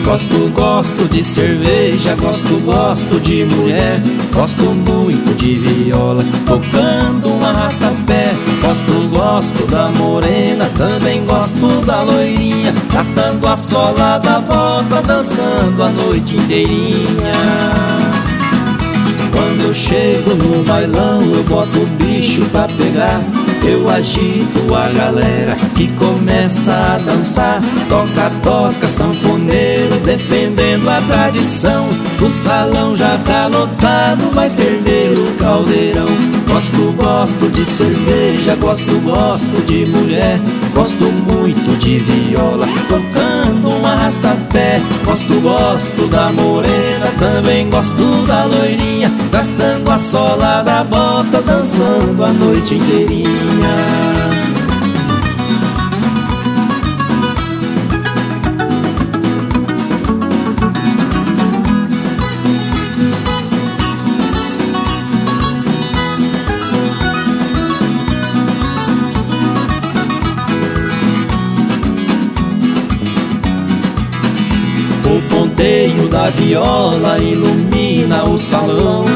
Gosto de cerveja, gosto de mulher. Gosto muito de viola, tocando um arrasta-pé. Gosto da morena, também gosto da loirinha, gastando a sola da bota, dançando a noite inteirinha. Quando eu chego no bailão, eu boto o bicho pra pegar. Eu agito a galera que começa a dançar. Toca, sanfoneiro, defendendo a tradição. O salão já tá lotado, vai ferver o caldeirão. Gosto de cerveja, gosto de mulher. Gosto muito de viola, tocando um arrasta-pé. Gosto da morena, também gosto da loirinha, gastando a sola da bota, dançando a noite inteirinha. O ponteio da viola ilumina o salão.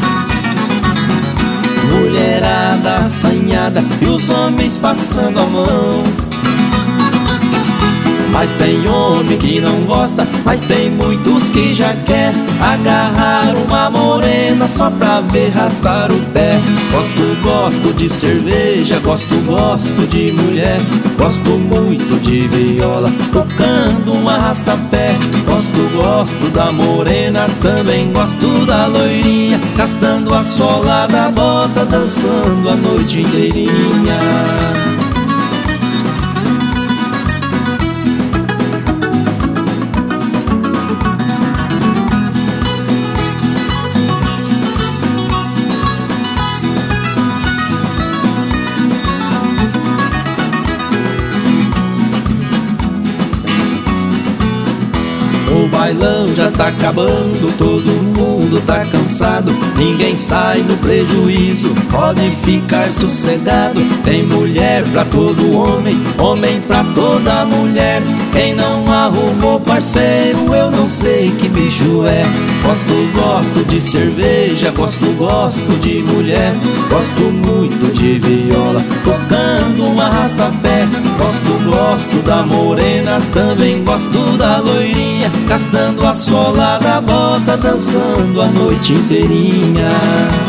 Mulherada assanhada e os homens passando a mão. Mas tem homem que não gosta, mas tem muitos que já quer agarrar uma morena só pra ver rastar o pé. Gosto de cerveja, gosto de mulher. Gosto muito de viola, tocando um arrasta-pé. Gosto da morena, também gosto da loirinha, gastando a sola da bota, dançando a noite inteirinha. O bailão já tá acabando, todo mundo tá cansado. Ninguém sai do prejuízo, pode ficar sossegado. Tem mulher pra todo homem, homem pra toda mulher. Quem não arrumou parceiro, eu não sei que bicho é. Gosto de cerveja, gosto de mulher. Gosto muito de viola, tocando um arrasta-pé. Gosto da morena, também gosto da loirinha, gastando a sola da bota, dançando a noite inteirinha.